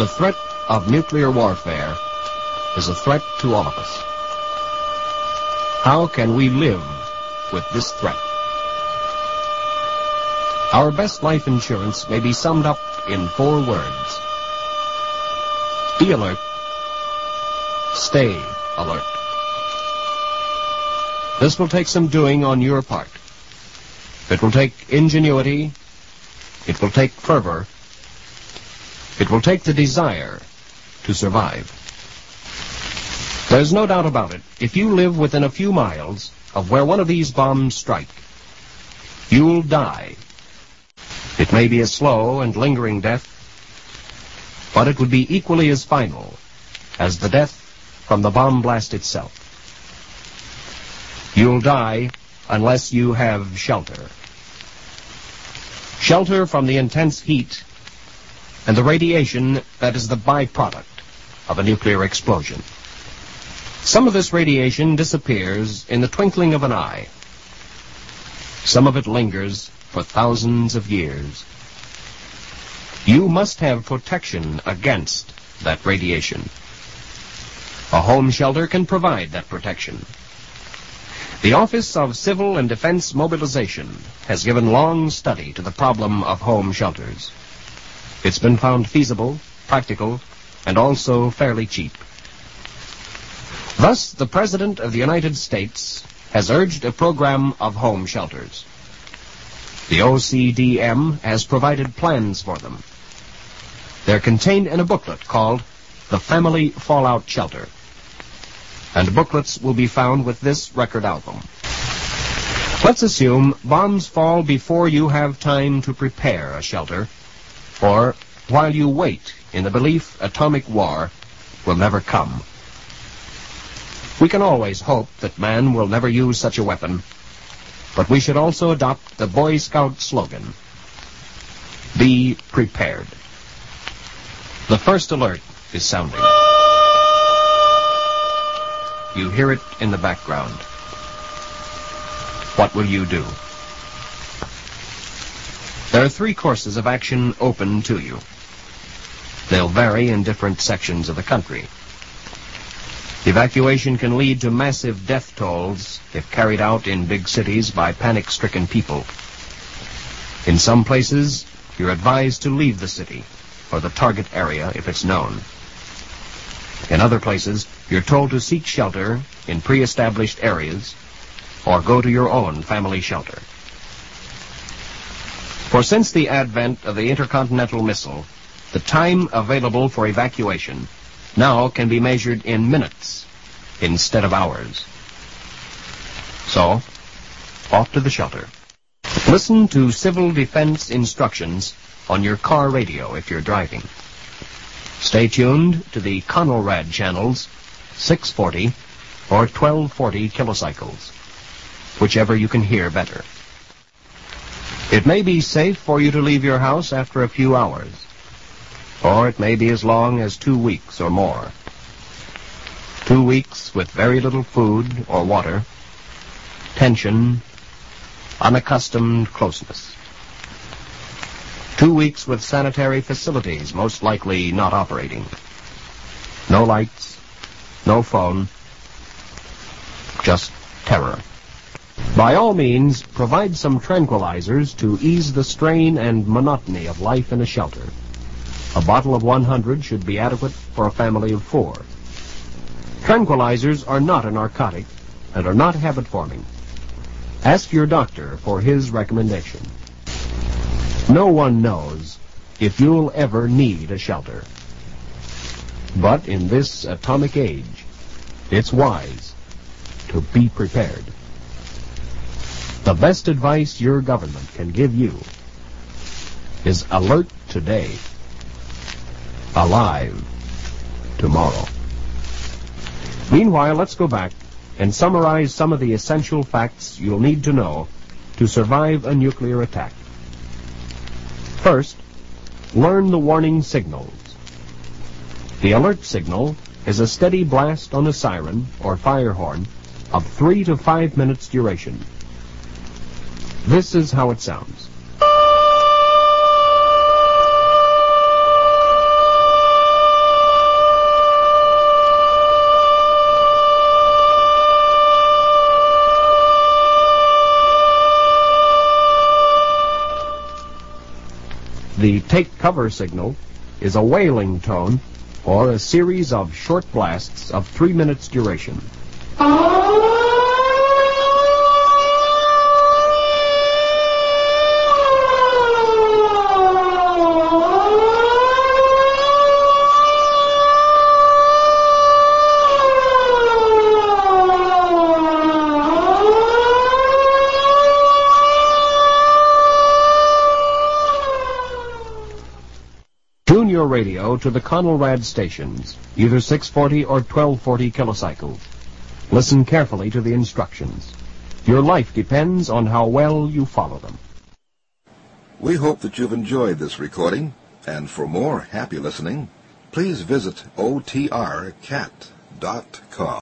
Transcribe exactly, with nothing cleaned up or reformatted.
The threat of nuclear warfare is a threat to all of us. How can we live with this threat? Our best life insurance may be summed up in four words. Be alert. Stay alert. This will take some doing on your part. It will take ingenuity. It will take fervor. It will take the desire to survive. There's no doubt about it. If you live within a few miles of where one of these bombs strike, you'll die. It may be a slow and lingering death, but it would be equally as final as the death from the bomb blast itself. You'll die unless you have shelter. Shelter from the intense heat and the radiation that is the byproduct of a nuclear explosion. Some of this radiation disappears in the twinkling of an eye. Some of it lingers for thousands of years. You must have protection against that radiation. A home shelter can provide that protection. The Office of Civil and Defense Mobilization has given long study to the problem of home shelters. It's been found feasible, practical, and also fairly cheap. Thus, the President of the United States has urged a program of home shelters. The O C D M has provided plans for them. They're contained in a booklet called The Family Fallout Shelter. And booklets will be found with this record album. Let's assume bombs fall before you have time to prepare a shelter, or while you wait in the belief atomic war will never come. We can always hope that man will never use such a weapon, but we should also adopt the Boy Scout slogan, be prepared. The first alert is sounding. You hear it in the background. What will you do? There are three courses of action open to you. They'll vary in different sections of the country. Evacuation can lead to massive death tolls if carried out in big cities by panic-stricken people. In some places, you're advised to leave the city or the target area if it's known. In other places, you're told to seek shelter in pre-established areas or go to your own family shelter. For since the advent of the intercontinental missile, the time available for evacuation now can be measured in minutes instead of hours. So, off to the shelter. Listen to civil defense instructions on your car radio if you're driving. Stay tuned to the Conelrad channels, six forty or twelve forty kilocycles, whichever you can hear better. It may be safe for you to leave your house after a few hours, or it may be as long as two weeks or more. Two weeks with very little food or water, tension, unaccustomed closeness. Two weeks with sanitary facilities most likely not operating. No lights, no phone, just terror. By all means, provide some tranquilizers to ease the strain and monotony of life in a shelter. A bottle of one hundred should be adequate for a family of four. Tranquilizers are not a narcotic and are not habit-forming. Ask your doctor for his recommendation. No one knows if you'll ever need a shelter. But in this atomic age, it's wise to be prepared. The best advice your government can give you is alert today, alive tomorrow. Meanwhile, let's go back and summarize some of the essential facts you'll need to know to survive a nuclear attack. First, learn the warning signals. The alert signal is a steady blast on a siren or fire horn of three to five minutes duration. This is how it sounds. The take cover signal is a wailing tone or a series of short blasts of three minutes duration. Tune your radio to the Conelrad stations, either six forty or twelve forty kilocycles. Listen carefully to the instructions. Your life depends on how well you follow them. We hope that you've enjoyed this recording, and for more happy listening, please visit O T R cat dot com.